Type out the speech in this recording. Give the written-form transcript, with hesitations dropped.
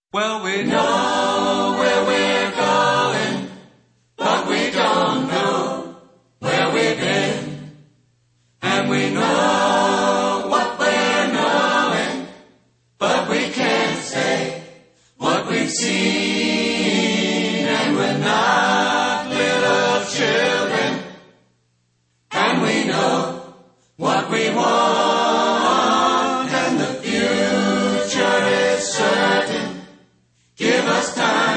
Well, we know where we're going, but we don't know where we've been. And we know what we're knowing, but we can't say what we've seen. And we're not little children, and we know what we want, and the future is certain. Give us time.